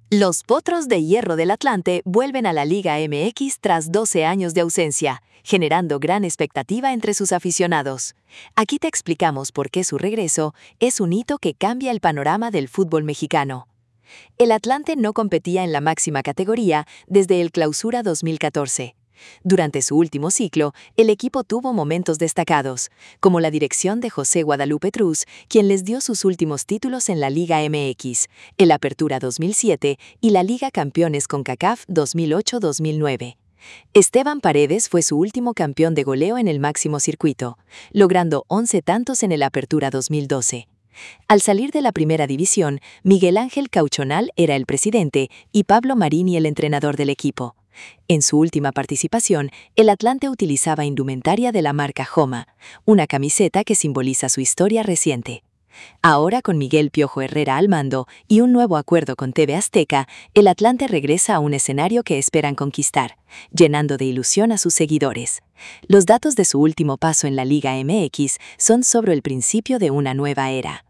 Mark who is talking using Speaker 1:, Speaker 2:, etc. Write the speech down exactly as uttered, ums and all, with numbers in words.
Speaker 1: Los Potros de Hierro del Atlante vuelven a la Liga M X tras doce años de ausencia, generando gran expectativa entre sus aficionados. Aquí te explicamos por qué su regreso es un hito que cambia el panorama del fútbol mexicano. El Atlante no competía en la máxima categoría desde el Clausura dos mil catorce. Durante su último ciclo, el equipo tuvo momentos destacados, como la dirección de José Guadalupe Truz, quien les dio sus últimos títulos en la Liga M X, el Apertura dos mil siete y la Liga Campeones CONCACAF dos mil ocho dos mil nueve. Esteban Paredes fue su último campeón de goleo en el máximo circuito, logrando once tantos en el Apertura dos mil doce. Al salir de la primera división, Miguel Ángel Cauchonal era el presidente y Pablo Marini el entrenador del equipo. En su última participación, el Atlante utilizaba indumentaria de la marca Joma, una camiseta que simboliza su historia reciente. Ahora, con Miguel Piojo Herrera al mando y un nuevo acuerdo con T V Azteca, el Atlante regresa a un escenario que esperan conquistar, llenando de ilusión a sus seguidores. Los datos de su último paso en la Liga M X son sobre el principio de una nueva era.